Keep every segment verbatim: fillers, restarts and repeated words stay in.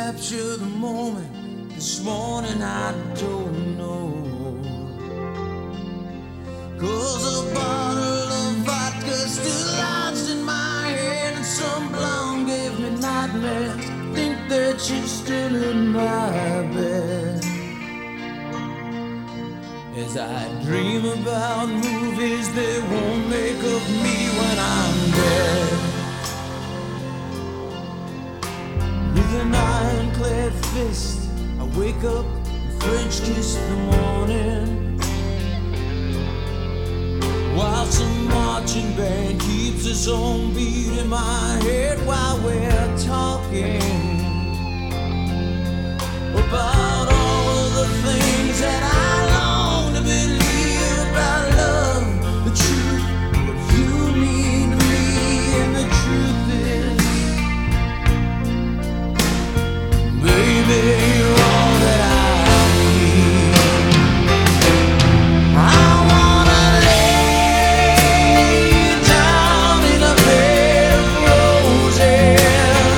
capture the moment. This morning I don't know, 'cause a bottle of vodka still lodged in my head, and some blonde gave me nightmares. Think that she's still in my bed. As I dream about movies they won't make of me when I'm dead. With an ironclad fist I wake up and French kiss the morning, while some marching band keeps its own beat in my head while we're talking about all of the things that I long to believe about love, the truth, what you mean to me. And the truth is, baby, you're all that I need. I wanna lay you down in a bed of roses.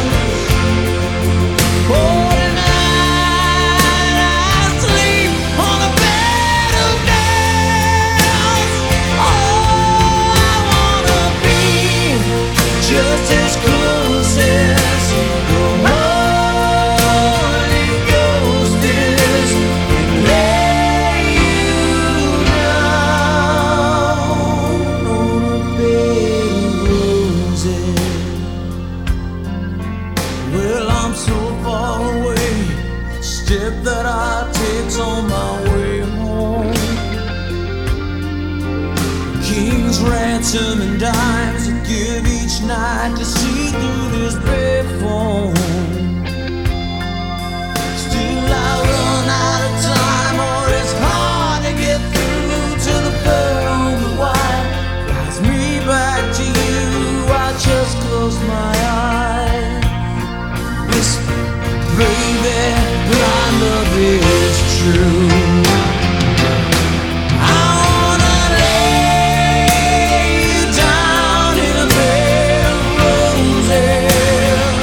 Oh, tonight I sleep on a bed of nails. Oh, I wanna be just as close as the Holy Ghost is, and lay you down on a bed of roses. Well, I'm so far away, step that I take's on my way home. King's ransom and dimes I give each night to see through this bed phone. Still I run out of time, or it's hard to get through to the pearl on the wire. Flies me back to you, I just close my eyes. Whisper, baby, my love is true. I wanna lay you down in a bed of roses.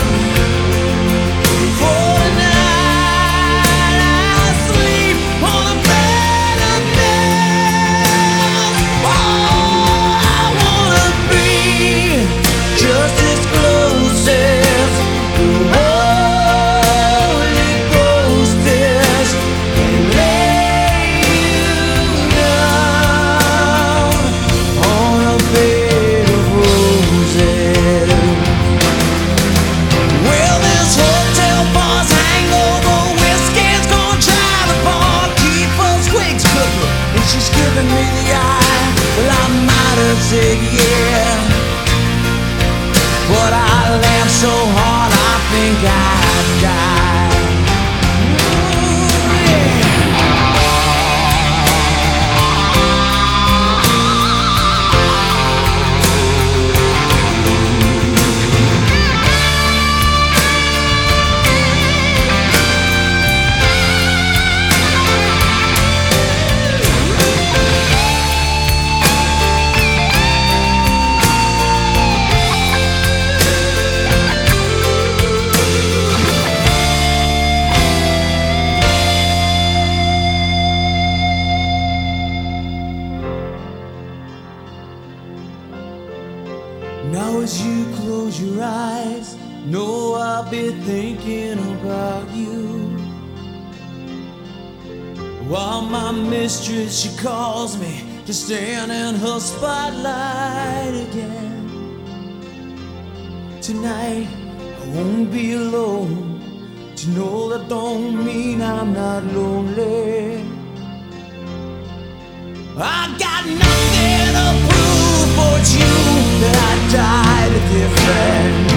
For tonight I sleep on a bed of nails. Oh, I wanna be just as close as the Holy Ghost is, and lay you down on a bed of roses. Well, this hotel bar's hangover whiskey's gonna try the bar, keep us quick cooking, and she's giving me the eye. Well, I might have said yeah, but I laughed so hard I think I'd die. Ooh, yeah. Now as you close your eyes, know I'll be thinking about you, while my mistress, she calls me to stand in her spotlight again. Tonight I won't be alone, to know that don't mean I'm not lonely. I got nothing to prove, but it's you that I died a different